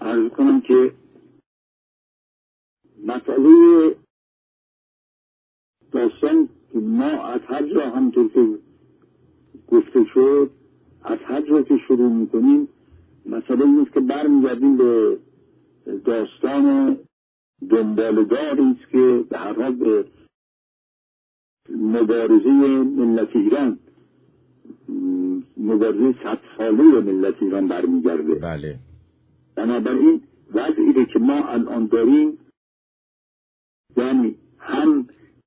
عرض کنم که مسئله داستان که ما از هر جا همونطور که گفته شد از هر جا که شروع میکنیم مسئله اینست که برمیگردیم به داستان دنبالداری است که به هر حال به مبارزه ملت ایران، مبارزه 100 ساله ملت ایران برمیگرده. بله. بنابراین وضعی که ما الان داریم، یعنی هم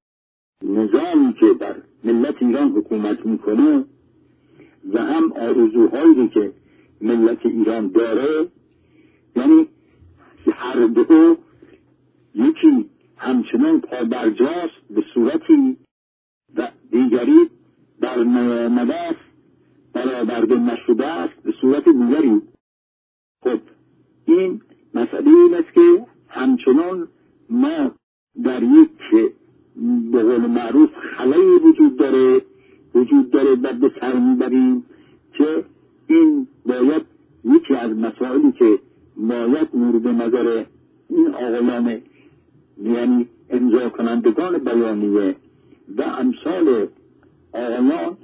نظامی که بر ملت ایران حکومت میکنه و هم آرزوهایی که ملت ایران داره، یعنی هر دو یکی همچنان پابرجاست به صورتی و دیگری بر نیامده است، برآورده نشده است به صورت دیگری. خب این مسئله این است که همچنان ما در یک به قول معروف خلایی وجود داره و به سر میبریم که این باید یکی از مسائلی که باید مورد نظر این آقایان، یعنی امضا کنندگان بیانیه و امثال آقایان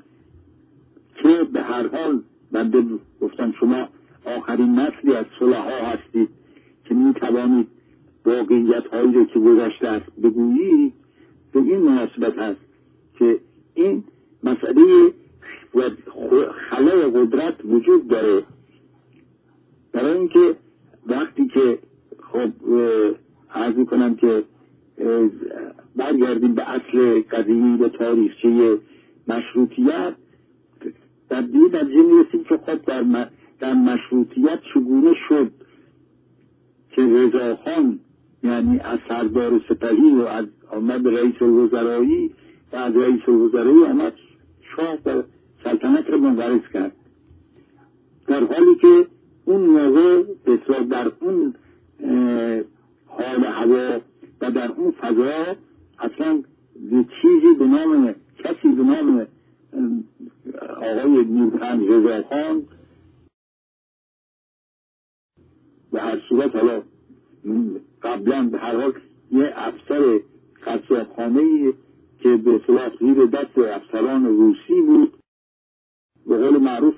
که به هر حال بنده گفتم شما آخرین نسلی از صلحا هستید که می توانید واقعیت هایی که گذشته است بگویید، به این مناسبت هست که این مسئله خلای قدرت وجود داره. برای اینکه وقتی که خب عرض کنم که برگردیم به اصل قدیمی به تاریخچه مشروطیت، در دید از این میرسیم که خب در مشروطیت چگونه شد که رضاخان یعنی از سردار سپهی و از آمد رئیس الوزرایی و از رئیس الوزرایی آمد شاه و سلطنت را منقرض کرد، در حالی که اون موقع بسیار در اون حال هوا و در اون فضا اصلا چیزی به نام کسی به نام آقای نیوتن رضاخان به هر صورت، حالا قبلا به هر حال یه افسر قصابخانه‌ای که به اصطلاح زیر دست افسران روسی بود، به قول معروف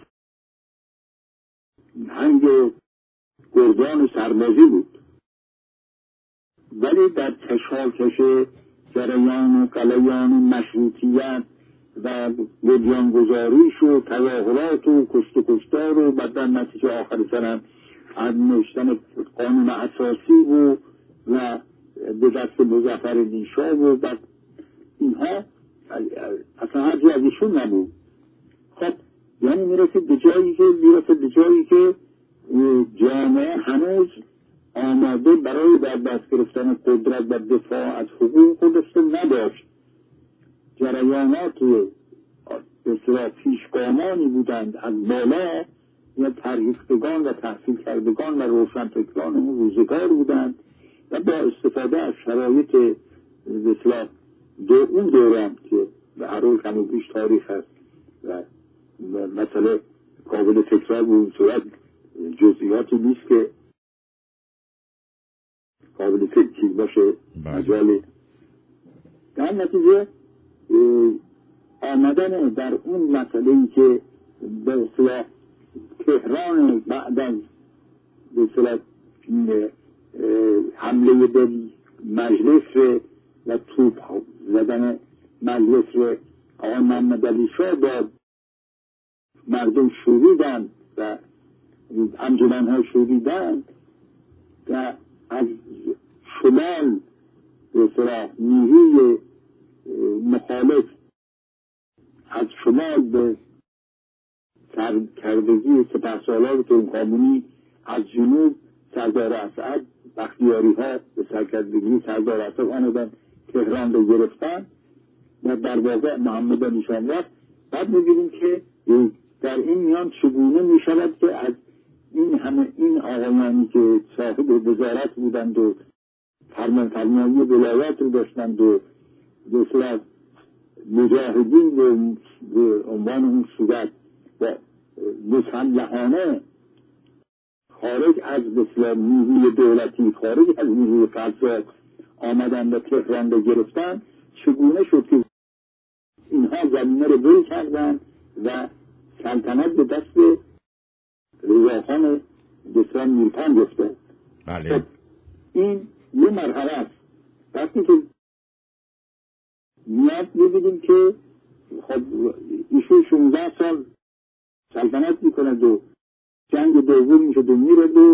هنگ گردان سربازی بود، ولی در کشاکش جریان و قلیان مشروطیت و بنیانگذاریش و تظاهرات و کشت و کشتار و بعد در نتیجه آخر سرم از نوشتن قانون اساسی و به دست مظفرالدین شاه و بعد اینها اصلا هر جای از ایشون نبود. خب یعنی میرسید به جایی که جامعه هنوز آماده برای در دست گرفتن قدرت و دفاع از حقوق خودش نداشت. جریانات به اصطلاح پیشگامانی بودند از بالا یا فرهیختگان و تحصیل کردگان و روشنفکران اون روزگار بودند و با استفاده از شرایط به اصطلاح اون دوران که به هر حال کم و بیش تاریخ هست و مسئله قابل تکرار بود، صورت جزئیاتی نیست که قابل تکرار باشه مجالی. در نتیجه آمدن در اون مسئله‌ای که به اصطلاح تهران بعد از به اصطلاح حمله به مجلس و توپ زدن مجلس آقای محمد علی شاه با مردم شوریدن و انجمن‌ها شوریدن و از شمال به اصطلاح نیروی مخالف از شمال به سرکردگی سپهسالار ترکمنی، از جنوب سردار اسد بختیاری ها به سرکردگی سردار اسد آمدن تهران رو گرفتن و در واقع محمد علی شاه رفت. بعد می‌بینیم که در این میان چگونه می‌شود که از این آقایانی که صاحب وزارت بودند و فرمانروایی ولایت رو داشتند و به اصطلاح مجاهدین به عنوان اون صورت و مسلحانه خارج از نیروی دولتی، خارج از نیروی قزاق آمدن و تهران رو گرفتن، چگونه شد که اینها زمینه رو بل کردن و سلطنت به دست رضاخان دسران میرپند افتاد. بله. این یه مرحله است. وقتی که میاد می‌بینیم که خب ایشون 16 سال سلطنت می‌کند و جنگ دوم میشه و میره و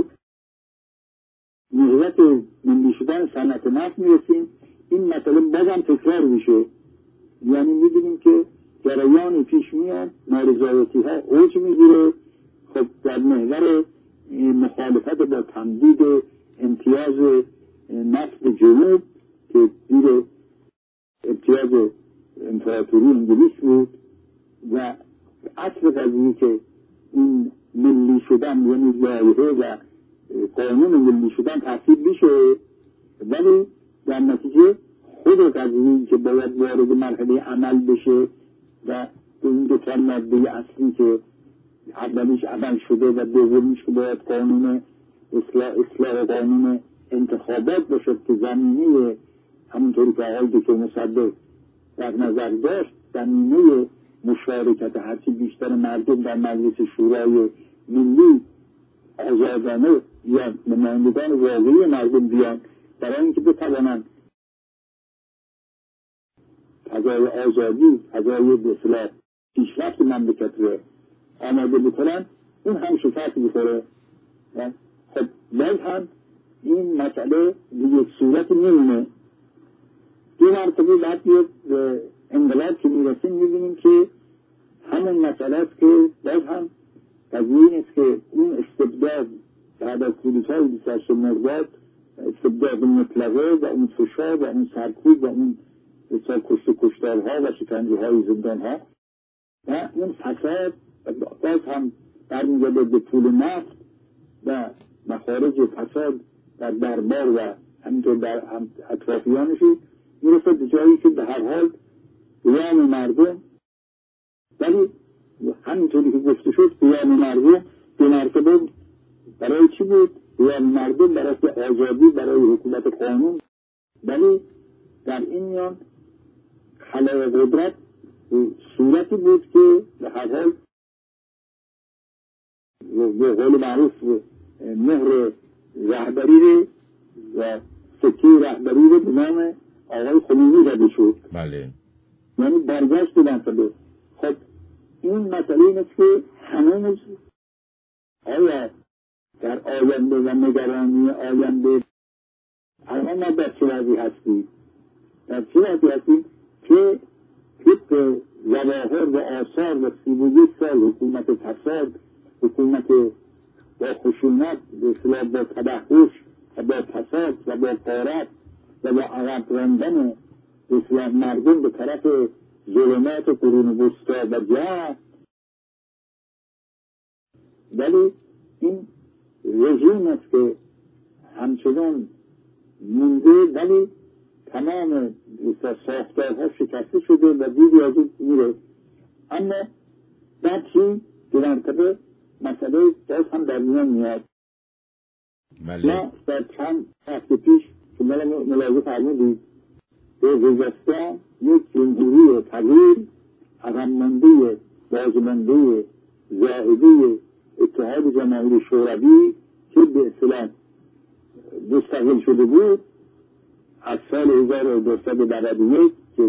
نهضت ملی شدن صنعت نفت میرسیم. این مسئله بازم تکرار میشه، یعنی می‌بینیم که جریان پیش میاد، نارضایتی‌ها اوج میگیره. خب در محور مخالفت با تمدید امتیاز نفت جنوب که زیر امتیاز امپراتوری انگلیس بود و اصل قضیه که این ملی شدن یعنی لایحه و قانون ملی شدن تحصیل میشه، ولی در نتیجه خود قضیه که باید وارد مرحله عمل بشه و این دو تا ماده اصلی که اولیش عمل شده و دومیش که باید قانون اصلاح قانون انتخابات باشد که زمینه همونطوری که آقای دکتر مصدق در نظر داشت، زمینه مشارکت هرچی بیشتر مردم در مجلس شورای ملی آزادانه یا نمایندگان واقعی مردم بیان برای اینکه بتوانند فضای آزادی، فضای به اصطلاح پیشرفت مملکت رو آماده بکنن، اون هم شکست می‌خوره. خب باز هم این مسئله به یک صورت میمونه. دو مرتبه بعد به انقلاب که میرسیم میبینیم که همون مسئله است که باز هم قضیه این است که اون استبداد بعد از کودتای 28 مرداد، استبداد مطلقه و اون فشار و اون سرکوب و اون کشتارها و شکنجه‌های زندانها و اون فساد باز هم برمیگرده به پول نفت و مخارج فساد در دربار و همینطور در اطرافیانشون میرسه به جایی که به هر حال قیام مردم، ولی همینطوری که گفته شد قیام مردم دو مرتبه برای چی بود؟ قیام مردم برای آزادی، برای حکومت قانون، ولی در این میان خلای قدرت صورتی بود که به هر حال به قول معروف مهر رهبری و سکه رهبری رو به نام آقای خمینی زده شد. بله. یعنی برگشت منطقه. خب این مسئله این است که هنوز آیا در آینده و نگرانی آینده الان ما در چه وضعی هستیم؟ در چه وضعی هستیم که طبق ظواهر و آثار و 31 سال حکومت فساد، حکومت با خشونت، به اصطلاح با تبهش و با فساد و با غارت و با عقب راندن به اصطلاح مردم به طرف ظلمات قرون وسطی و جهل، ولی این رژیم است که همچنان مونده، ولی تمام ساختارها شکسته شده و دیگه از این میره. اما در چین دو مرتبه مسئله باز هم در میان میاد. ما در چند هفته پیش که ملاحظه فرمودید به وزستان یک جمهوری تغییر عقب مانده بازمانده زائده اتحاد جماهیر شوروی که به اصطلاح مستقل شده بود از سال 1291 که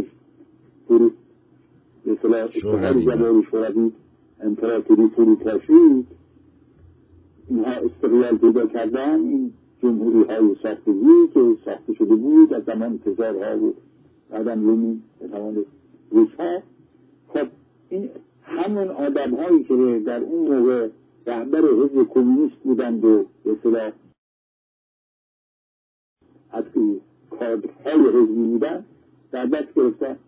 به اصطلاح اتحاد جماهیر شوروی امپراتوری فروپا شد، اینها استقلال پیدا کردن. این جمهوری های ساختگی که ساخته شده بود از زمان تزارها و بعدم لنین به زمان روس‌ها. خب این همون آدم هایی که در اون موقع رهبر حزب کمونیست بودند و به اصطلاح از کادرهای حزبی بودند در دست گرفتن.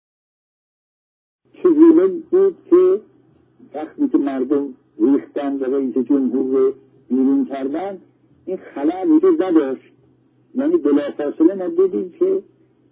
چگونه بود که وقتی که مردم ریختن و رئیس جمهور رو بیرون کردن این خلأ وجود نداشت؟ یعنی بلافاصله ما دیدیم که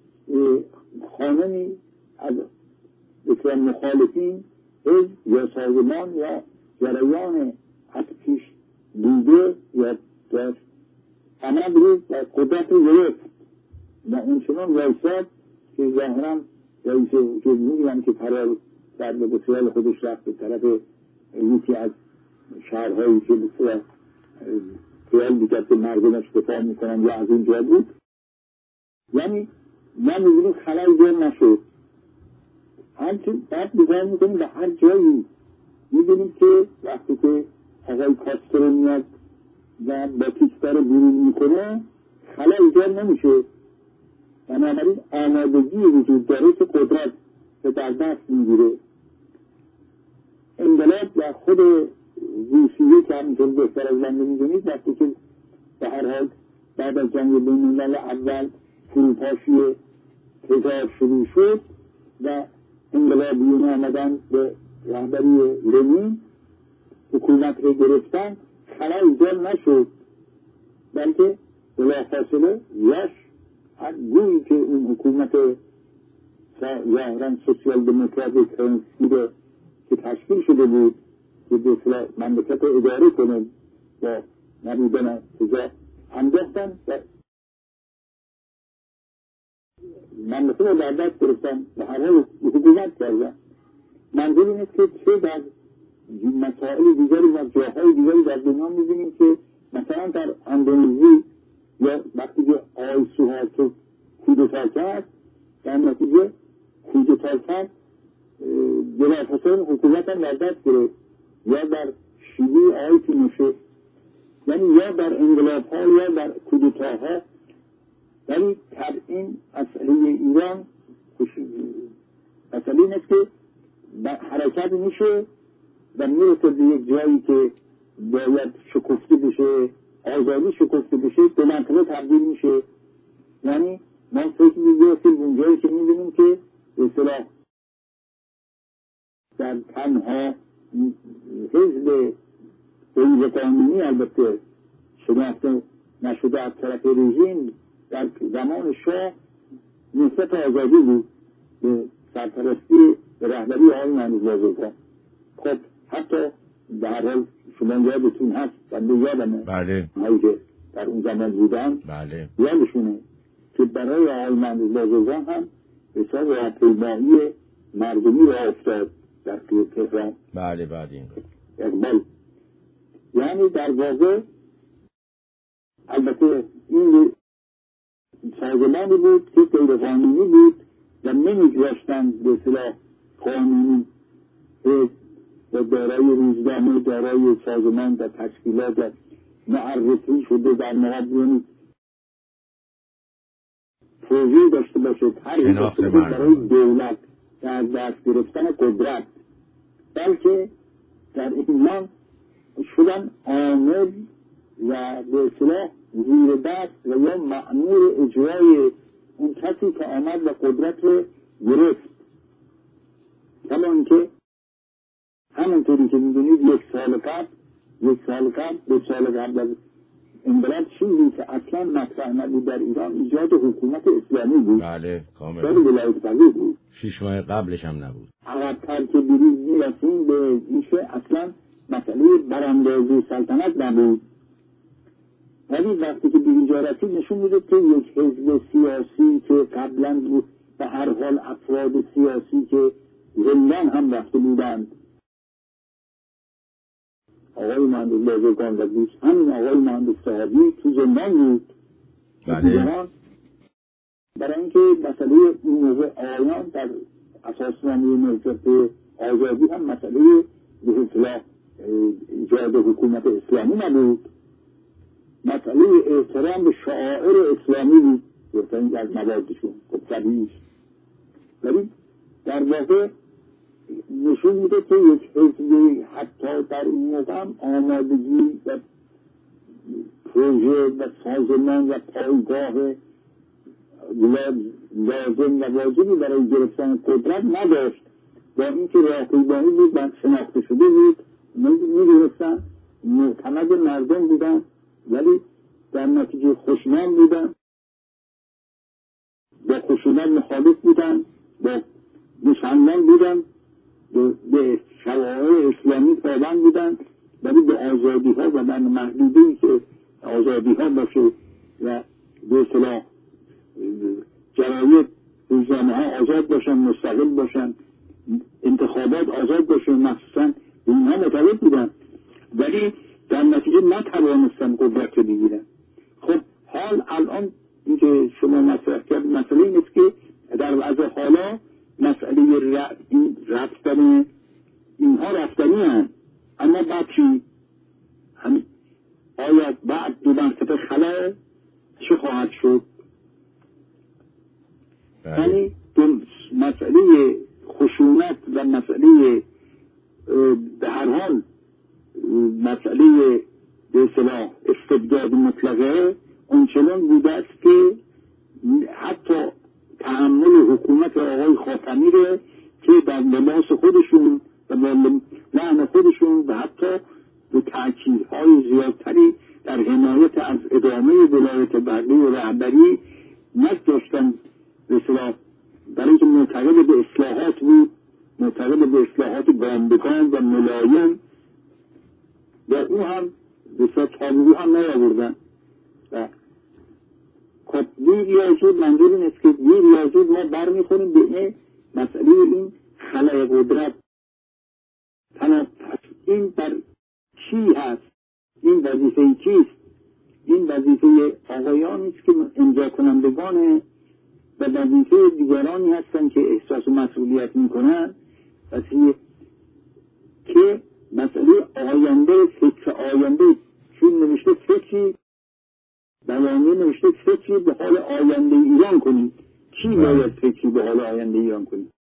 خانمی از بسیار مخالفین حزب یا سازمان یا جریان از پیش دیده زیاد داشت، عمل بود و قدرت رو گرفت و اونچنان وایساد که ظاهرا رئیس جمهوری هم که فرار کرده به خیال خودش رفت به طرف یکی از شهرهایی که بسیار خیال دیگر که مردمش دفاع میکنن یا از اونجا بود. یعنی ما میبینیم خلای جا نشد. همچنین بعد نگاه میکنیم به هر جایی میبینیم که وقتی که آقای کاسترو میاد و باتیستا رو بیرون میکنه خلا ایجاد نمیشه. بنابراین آمادگی وجود داره که قدرت به در دست میگیره. انقلاب و خود روسیه که همینطور بهتر از من میدونید وقتی که به هر حال بعد از جنگ بین‌الملل اول فروپاشی تزار شروع شد و انقلابیون آمدن به رهبری لنین حکومت رو گرفتن، خلا ایجاد نشد، بلکه بلافاصله یاش گویی که اون حکومت ظاهرا سوسیال دموکراتیک رو که تشکیل شده بود که به اصطلاح مملکت رو اداره کنه با نبودن تزار انداختن و مملکت رو در دست گرفتن و هر حال حکومت کردن. منظور این است که چه در مسائل دیگری و جاهای دیگری در دنیا می‌بینیم که مثلا در اندونزی یا وقتی که آقای سوهارتو کودتا کرد در نتیجه کودتا کرد بلافاصله حکومت هم در دست گرفت، یا در شیلی آقای پینوشه، یعنی یا در انقلاب‌ها یا در کودتاها. ولی این مسئله ایران مسئله این است که حرکت میشه و میرسه به یک جایی که باید شکفته بشه، آزادی شکفته بشه، به منطقه تبدیل میشه. یعنی ما فکر میگیرسیم اونجایی که میبینیم که به اصطلاح در تنها حزب حزب قانونی البته شناخته نشده از طرف رژیم در زمان شاه نسبت آزادی بود به سرپرستی به رهبری آقای محمود بازرگان. خب حتی در حال شما یادتون هست بنده یادمه بله هایی که در اون زمان بودن بله یادشونه که برای آقای محمود بازرگان هم حساب راهپیمایی مردمی را افتاد در تهران. بله بله اقبال یعنی در واقع البته این سازمانی بود که غیر قانونی بود و نمیگذاشتن به اصطلاح قانونی و دارای روزنامه، دارای سازمان و تشکیلات معرفی شده در مقابل پروژه داشته باشه شناخت برای دولت در دست گرفتن قدرت، بلکه در ایمان شدن عامل و به اصطلاح زیر دست و یا مأمور اجرای اون کسی که آمد و قدرت رو گرفت. کما اینکه همونطوری که میدونید یک سال قبل 2 سال قبل از انقلاب چیزی که اصلا مطرح نبود در ایران ایجاد حکومت اسلامی بود. بله کاملا در ولایت فقیه بود. 6 ماه قبلش هم نبود. عقب‌تر که بریز میرسیم به میشه اصلا مسئله براندازی سلطنت نبود. ولی وقتی که به اینجا رسید نشون میده که یک حزب سیاسی که قبلا بود به هر حال افراد سیاسی که زندان هم رفته بودند، آقای مهندس بازرگان و دوست همین آقای مهندس صاحبی تو زندان بود. بله برای اینکه مسئله این موقع آیان در اساسنامه ملت آزادی هم مسئله به اصطلاح ایجاد حکومت اسلامی نبود، مسئله احترام به شعائر اسلامی بود گفتن از موادشون. خب طبیعیش ولی در واقع نشون میده که یک حزبی حتی در این موقع هم آمادگی و پروژه و سازمان و پایگاه لازم و واجبی برای گرفتن قدرت نداشت. با اینکه راهپیمایی بود و شناخته شده بود، میدونستن معتمد مردم بودن، ولی در نتیجه خشنان بودن، با خشونت مخالف بودن، با دشمنان بودن، به شرایع اسلامی پابند بودن، ولی به آزادی ها و من محدودی که آزادی ها باشه و به اصطلاح جراید روزنامه ها آزاد باشن، مستقل باشن، انتخابات آزاد باشه، مخصوصا اینها معتقد بودن، ولی در نتیجه نتوانستن قدرت رو بگیرن. خب حال الان اینکه شما مطرح کرد مسئله این است که در وضع حالا مسئله رفتن اینها رفتنی هست، اما بعد چی؟ آیا بعد دو مرتبه خلاه چه خواهد شد؟ یعنی مسئله خشونت و مسئله به هر حال مسئله به اصطلاح استبداد مطلقه اونچنان بوده است که حتی تحمل حکومت آقای خاتمی رو که در لباس خودشون و لعن خودشون و حتی به تأکیدهای زیادتری در حمایت از ادامه ولایت بغلی و رهبری نداشتن، به اصطلاح برای اینکه معتقد به اصلاحات بود، معتقد به اصلاحات گام و ملایم و او هم به اصطلاح تابعو هم نیاوردن. و خب دیر یا زود منظور این است که دیر یا زود ما برمیخوریم به این مسئله این خلای قدرت. پس این بر چی هست؟ این وظیفه چیست؟ این وظیفه آقایانی است که امضا کنندگان و وظیفه دیگرانی هستند که احساس مسئولیت میکنن، وظیفه که مسئله آینده، فکر آینده، چون نوشته فکری بیانیه نوشته فکری به حال آینده ایران کنید. چی باید فکری به حال آینده ایران کنید؟